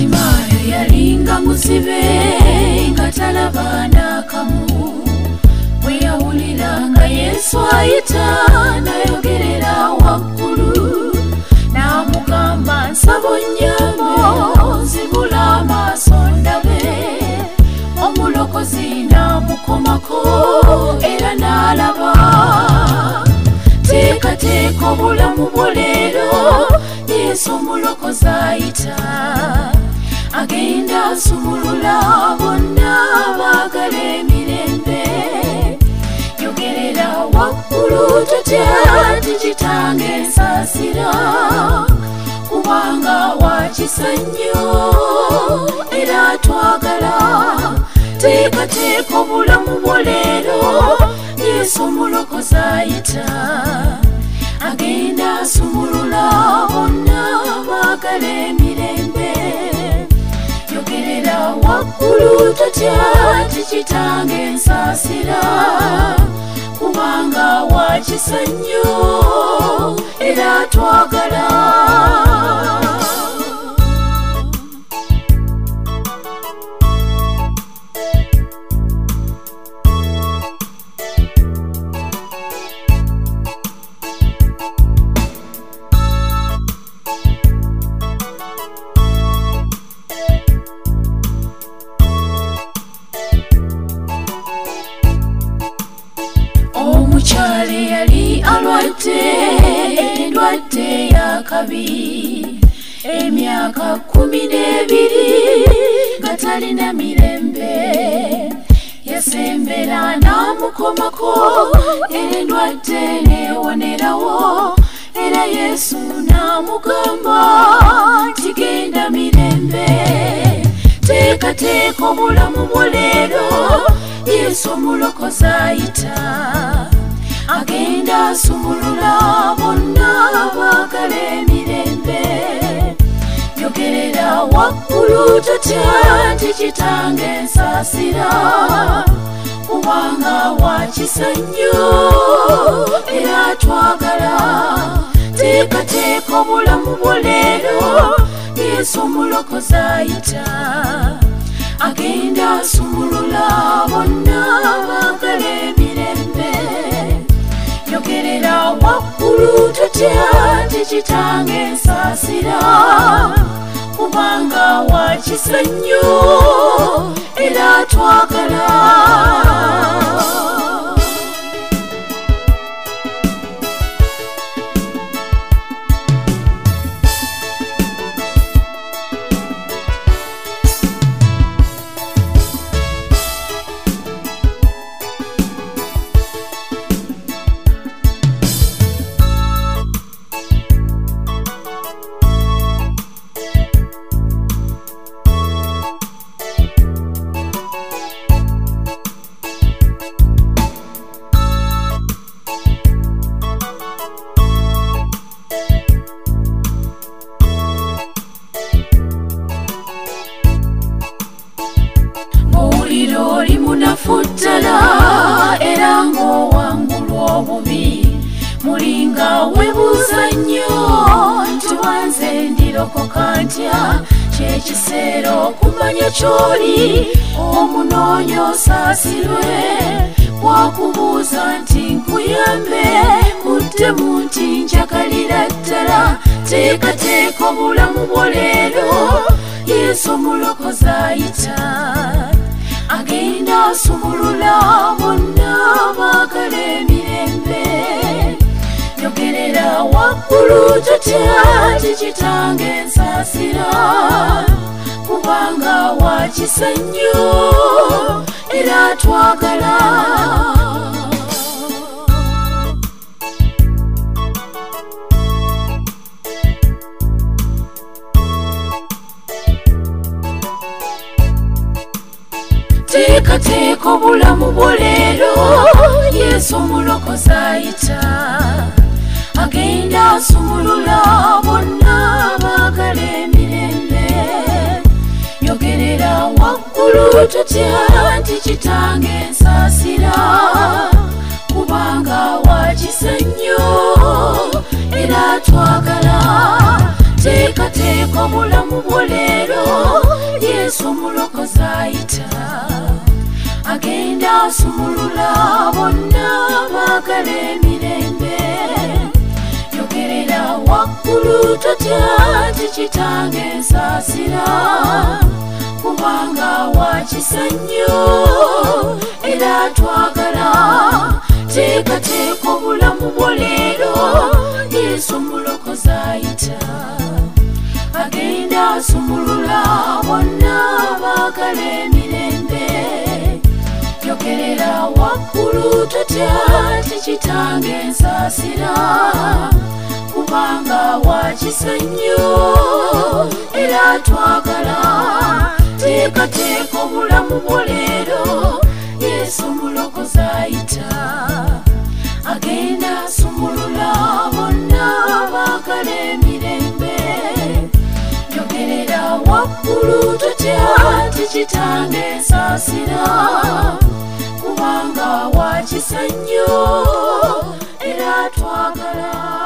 Batimayo yalinga muzibe nga talaba n'akamu. Bwe yawulira nga Yesu ayita n'ayogerera waggulu, n'amugamba nsaba onnyambe nzibula amaaso ndabe. Omulokozi n'amukomako era n'alaba. Teekateeka obulamu bwo leero, Yesu omulokozi ayita. Agenda asumulula bonna abaagala emirembe. Yogerera waggulu totya nti Kitange nsaasira, kubanga wakisa nnyo era atwagala. Teekateeka obulamu bwo leero, Yesu omulokozi ayita. Agenda asumulula bonna abaagala emirembe. Yogerera waggulu totya nti Kitange nsaasira, kubanga wakisa nnyo era atwagala. Omukyala yali alwadde endwadde y'akabi emyaka 12 nga talina mirembe. Yasembera n'amukomako era endwadde n'ewonerawo, era Yesu n'amugamba nti genda mirembe. Teekateeka obulamu bwo leero, Yesu omulokozi ayita. Agenda asumulula bonna abaagala emirembe. Yogerera waggulu totya nti Kitange nsaasira, kubanga wakisa nnyo era atwagala. Teekateeka obulamu bwo leero, Yesu omulokozi ayita. Agenda asumulula bonna abaagala emirembe. Yogerera waggulu totya nti Kitange nsaasira, kubanga wakisa nnyo era atwagala. Oli munafuttala era ng'owangulwa obubi. Mulinga webuuza nnyo nti wanze ndirokoka ntya. Kyekiseera okumanya ky'oli, omunoonya osaasirwe. Bwakubuuza nti nkuyambe, muddemu nti njagalira ddala. Teekateeka obulamu bwo leero, Yesu omulokozi ayita. Agenda asumulula bonna abaagala emirembe. Yogerera waggulu totya nti Kitange nsaasira, kubanga wakisa nnyo era atwagala. Teekateeka obulamu bwo leero, Yesu omulokozi ayita. Agenda asumulula bonna abaagala emirembe. Yogerera waggulu totya nti Kitange nsaasira, kubanga wakisa nnyo era atwagala. Teekateeka obulamu bwo leero, Yesu omulokozi ayita agenda asumulula bonna abaagala emirembe yogerera waggulu totya nti kitange nsaasira kubanga wakisa nnyo era twagala teekateeka obulamu bwo leero Yesu omulokozi ayita agenda asumulula bonna abaagala emirembe yogerera waggulu totya nti kitange nsaasira kubanga wakisa nnyo era twagala teekateeka obulamu bwo leero Yesu omulokozi ayita agenda asumulula bonna abaagala emirembe yogerera waggulu totya nti kitange nsaasira kubanga wakisa nnyo era twagala